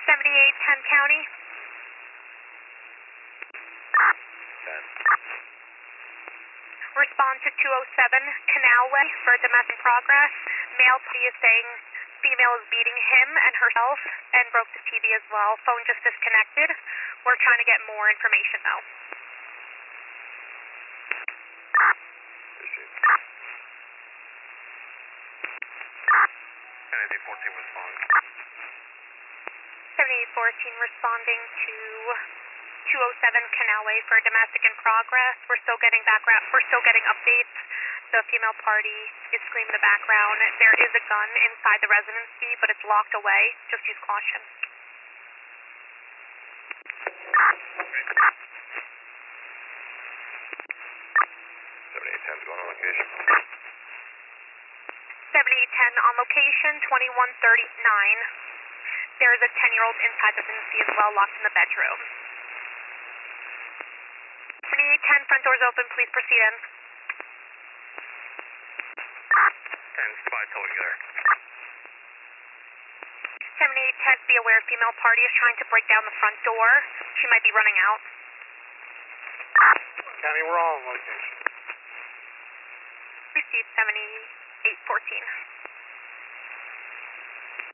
7810 County. 10. Respond to 207 Canal Way for domestic progress. Male P is saying female is beating him and herself and broke the TV as well. Phone just disconnected. We're trying to get more information though. Appreciate it. NAD 14 respond. 7814 responding to 207 Canal Way for domestic in progress. We're still getting updates. The female party is screaming in the background. There is a gun inside the residency, but it's locked away. Just use caution. 7810's going on location. 7810 on location, 2139. There is a 10-year-old inside the residency as well, locked in the bedroom. 7810, front doors open, please proceed in. 10, spy told you there. 7810, be aware female party is trying to break down the front door. She might be running out. County, we're all on location. Received 7814.